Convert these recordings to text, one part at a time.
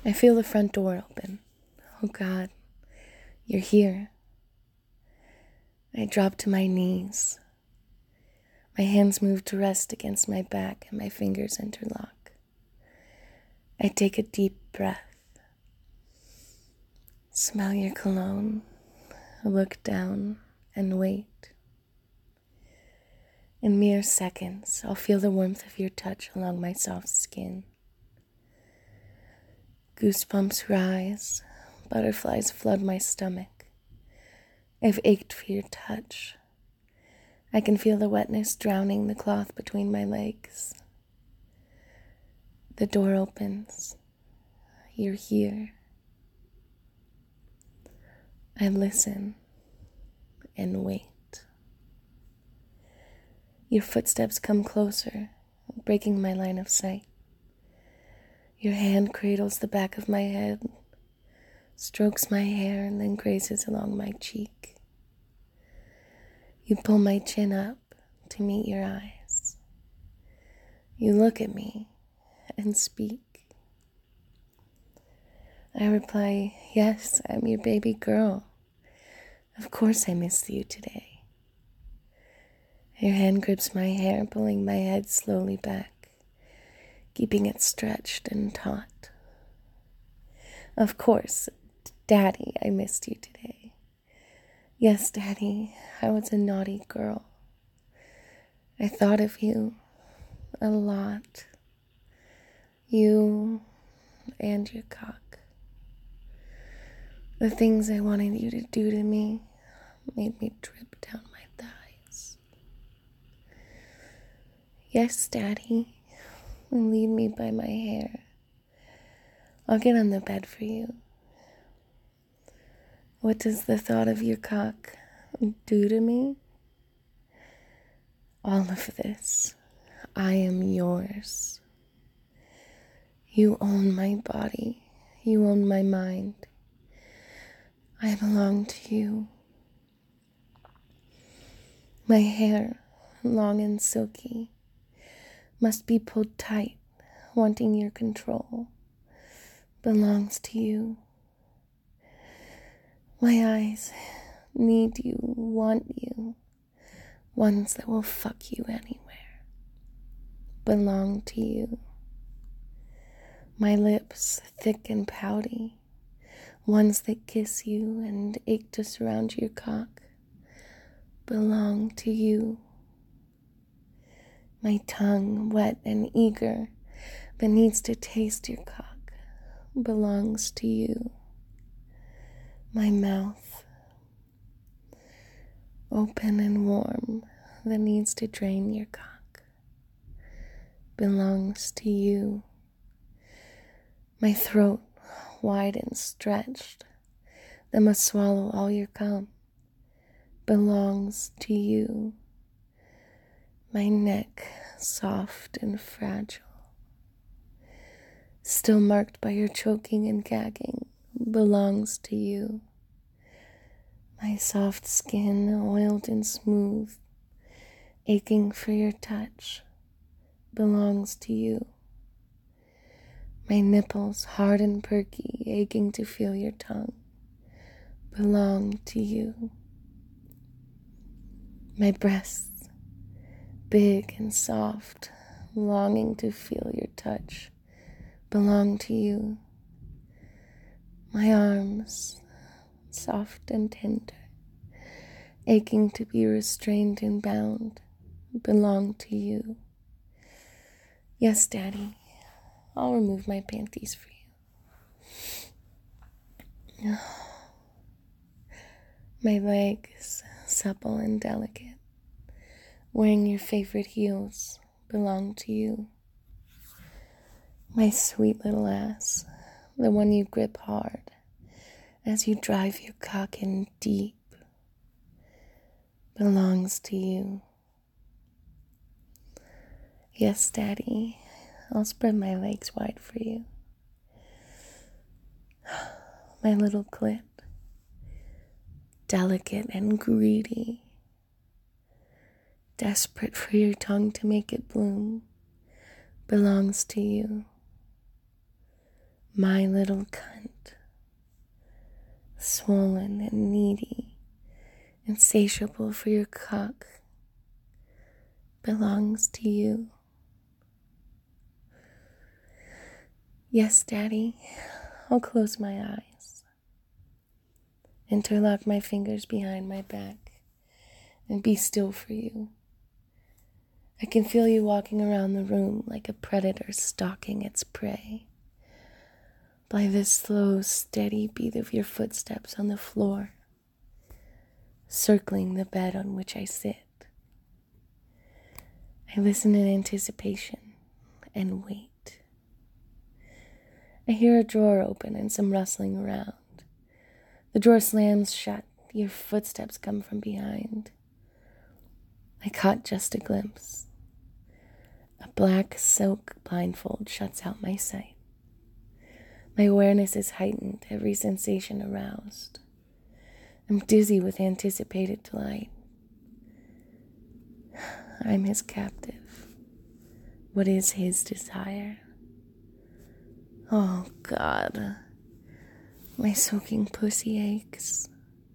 I feel the front door open. Oh God, you're here. I drop to my knees. My hands move to rest against my back and my fingers interlock. I take a deep breath. Smell your cologne. Look down and wait. In mere seconds, I'll feel the warmth of your touch along my soft skin. Goosebumps rise, butterflies flood my stomach. I've ached for your touch. I can feel the wetness drowning the cloth between my legs. The door opens. You're here. I listen and wait. Your footsteps come closer, breaking my line of sight. Your hand cradles the back of my head, strokes my hair, and then grazes along my cheek. You pull my chin up to meet your eyes. You look at me and speak. I reply, yes, I'm your baby girl. Of course I missed you today. Your hand grips my hair, pulling my head slowly back, keeping it stretched and taut. Of course, Daddy, I missed you today. Yes, Daddy, I was a naughty girl. I thought of you a lot. You and your cock. The things I wanted you to do to me made me drip down my thighs. Yes, Daddy, lead me by my hair. I'll get on the bed for you. What does the thought of your cock do to me? All of this. I am yours. You own my body. You own my mind. I belong to you. My hair, long and silky, must be pulled tight, wanting your control, belongs to you. My eyes need you, want you, ones that will fuck you anywhere, belong to you. My lips, thick and pouty, ones that kiss you and ache to surround your cock, belong to you. My tongue, wet and eager, that needs to taste your cock, belongs to you. My mouth, open and warm, that needs to drain your cock, belongs to you. My throat, wide and stretched, that must swallow all your cum, belongs to you. My neck, soft and fragile, still marked by your choking and gagging, belongs to you. My soft skin, oiled and smooth, aching for your touch, belongs to you. My nipples, hard and perky, aching to feel your tongue, belong to you. My breasts, big and soft, longing to feel your touch, belong to you. My arms, soft and tender, aching to be restrained and bound, belong to you. Yes, Daddy, I'll remove my panties for you. My legs, supple and delicate, wearing your favorite heels, belong to you. My sweet little ass, the one you grip hard as you drive your cock in deep, belongs to you. Yes, Daddy, I'll spread my legs wide for you. My little clit, delicate and greedy, desperate for your tongue to make it bloom, belongs to you. My little cunt, swollen and needy, insatiable for your cock, belongs to you. Yes, Daddy, I'll close my eyes, interlock my fingers behind my back, and be still for you. I can feel you walking around the room like a predator stalking its prey. By the slow, steady beat of your footsteps on the floor, circling the bed on which I sit. I listen in anticipation and wait. I hear a drawer open and some rustling around. The drawer slams shut. Your footsteps come from behind. I caught just a glimpse. A black silk blindfold shuts out my sight. My awareness is heightened, every sensation aroused. I'm dizzy with anticipated delight. I'm his captive. What is his desire? Oh, God. My soaking pussy aches.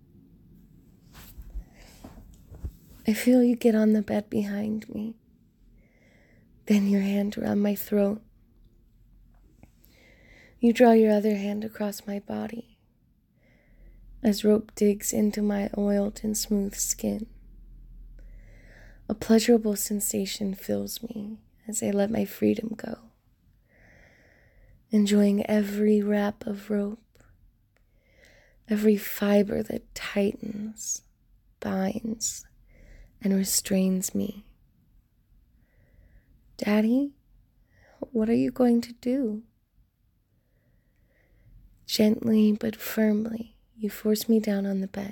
I feel you get on the bed behind me. Then your hand around my throat. You draw your other hand across my body as rope digs into my oiled and smooth skin. A pleasurable sensation fills me as I let my freedom go, enjoying every wrap of rope, every fiber that tightens, binds, and restrains me. Daddy, what are you going to do? Gently but firmly, you force me down on the bed,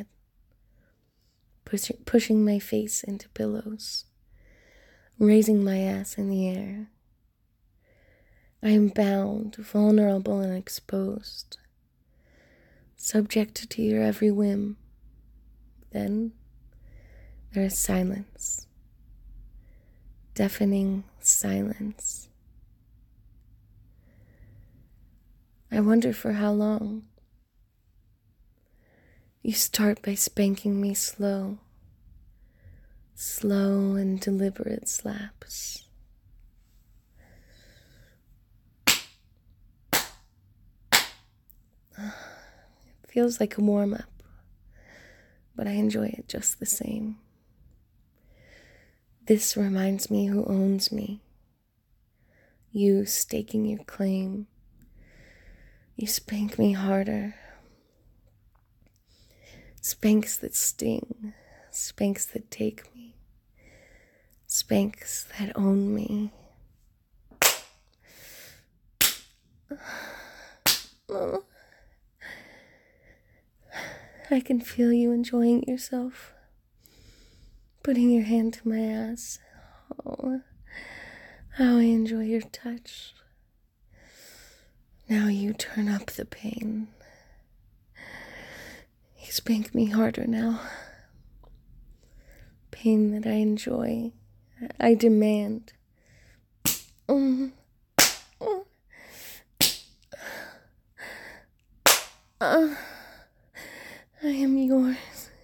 pushing my face into pillows, raising my ass in the air. I am bound, vulnerable, and exposed, subject to your every whim. Then there is silence, deafening silence. I wonder for how long. You start by spanking me slow and deliberate slaps. It feels like a warm-up, but I enjoy it just the same. This reminds me who owns me. You staking your claim. You spank me harder. Spanks that sting. Spanks that take me. Spanks that own me. Oh. I can feel you enjoying yourself. Putting your hand to my ass. Oh, how I enjoy your touch. Now you turn up the pain. You spank me harder now. Pain that I enjoy. I demand. I am yours.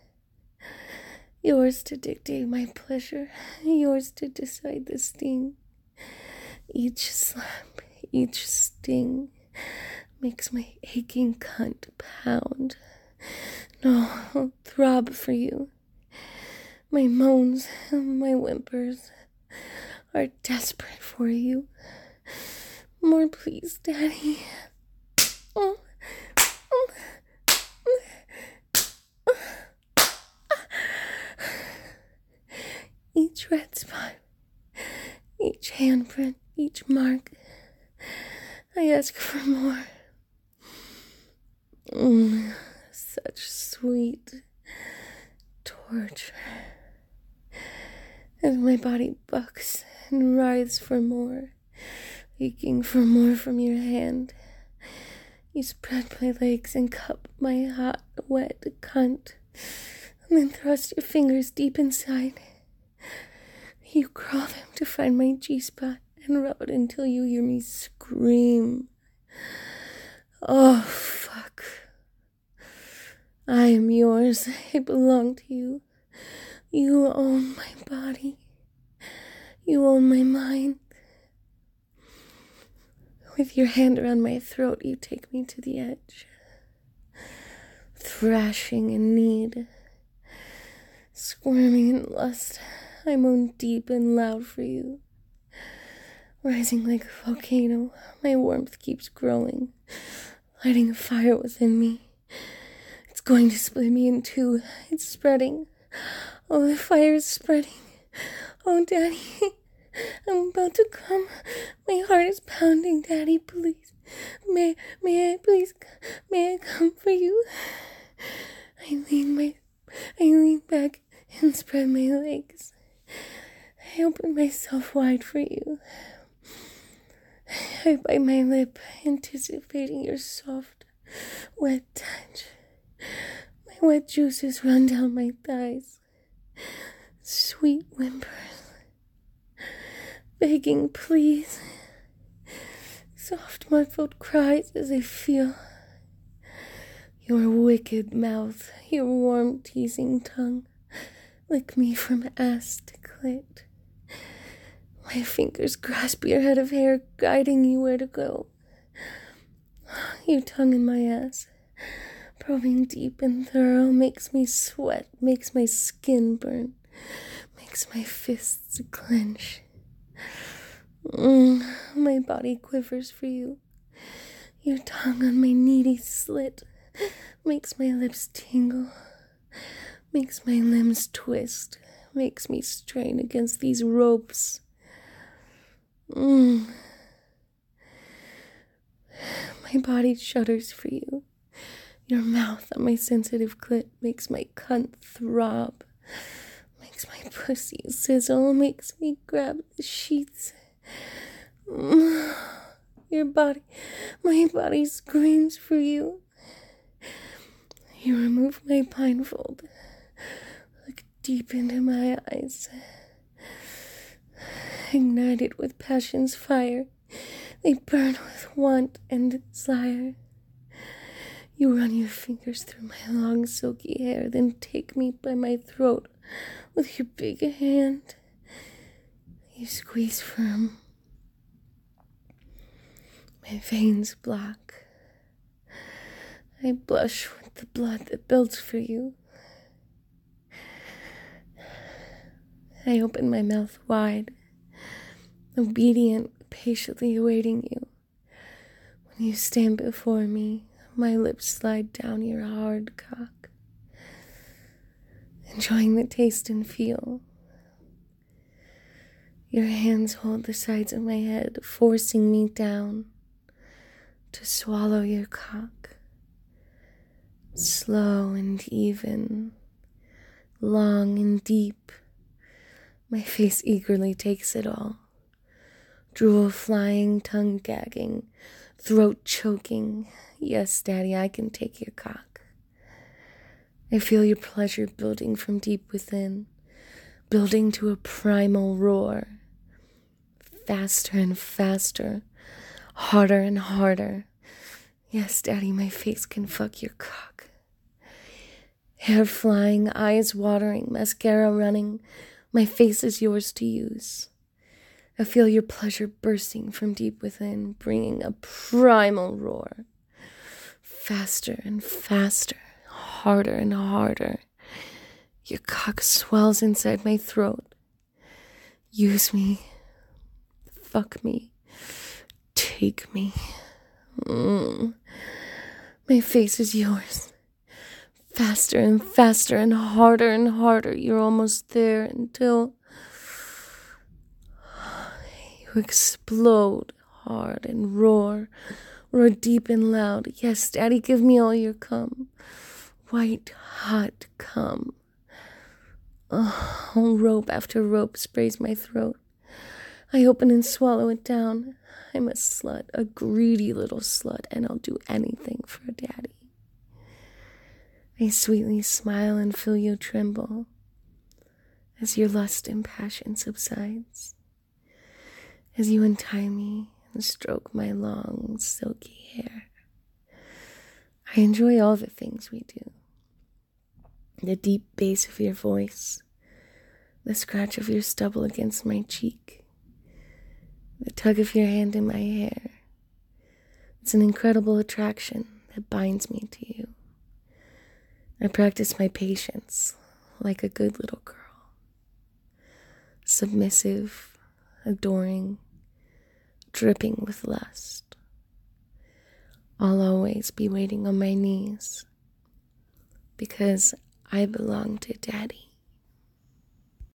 Yours to dictate my pleasure. Yours to decide the sting. Each slap, each sting makes my aching cunt pound. No, I'll throb for you. My moans, my whimpers are desperate for you. More, please, Daddy. Oh. Each red spot, each handprint, each mark, I ask for more. Such sweet torture. As my body bucks and writhes for more, aching for more from your hand, you spread my legs and cup my hot, wet cunt, and then thrust your fingers deep inside. You crawl them to find my G-spot and rub it until you hear me scream. Oh, fuck. I am yours. I belong to you. You own my body. You own my mind. With your hand around my throat, you take me to the edge. Thrashing in need. Squirming in lust. I moan deep and loud for you. Rising like a volcano, my warmth keeps growing, lighting a fire within me. It's going to split me in two. It's spreading. Oh, the fire is spreading. Oh, Daddy, I'm about to come. My heart is pounding. Daddy, please. May I come for you? I lean back and spread my legs. I open myself wide for you. I bite my lip, anticipating your soft, wet touch. My wet juices run down my thighs. Sweet whimpers. Begging, please. Soft, muffled cries as I feel your wicked mouth, your warm, teasing tongue. Lick me from ass to clit. My fingers grasp your head of hair, guiding you where to go. Your tongue in my ass, probing deep and thorough, makes me sweat, makes my skin burn, makes my fists clench. My body quivers for you. Your tongue on my needy slit makes my lips tingle, makes my limbs twist, makes me strain against these ropes. My body shudders for you. Your mouth on my sensitive clit makes my cunt throb, makes my pussy sizzle, makes me grab the sheets. My body screams for you. You remove my blindfold, look deep into my eyes. Ignited with passion's fire, they burn with want and desire. You run your fingers through my long silky hair, then take me by my throat with your big hand. You squeeze firm. My veins black. I blush with the blood that builds for you. I open my mouth wide, obedient, patiently awaiting you. When you stand before me, my lips slide down your hard cock, enjoying the taste and feel. Your hands hold the sides of my head, forcing me down to swallow your cock. Slow and even, long and deep, my face eagerly takes it all. Drool flying, tongue gagging, throat choking. Yes, Daddy, I can take your cock. I feel your pleasure building from deep within, building to a primal roar. Faster and faster, harder and harder. Yes, Daddy, my face can fuck your cock. Hair flying, eyes watering, mascara running. My face is yours to use. I feel your pleasure bursting from deep within, bringing a primal roar. Faster and faster, harder and harder. Your cock swells inside my throat. Use me. Fuck me. Take me. My face is yours. Faster and faster and harder. You're almost there until you explode hard and roar deep and loud. Yes, Daddy, give me all your cum. White, hot cum. Rope after rope sprays my throat. I open and swallow it down. I'm a slut, a greedy little slut, and I'll do anything for Daddy. I sweetly smile and feel you tremble as your lust and passion subsides, as you untie me and stroke my long, silky hair. I enjoy all the things we do. The deep bass of your voice, the scratch of your stubble against my cheek, the tug of your hand in my hair. It's an incredible attraction that binds me to you. I practice my patience like a good little girl. Submissive, adoring, dripping with lust. I'll always be waiting on my knees because I belong to Daddy.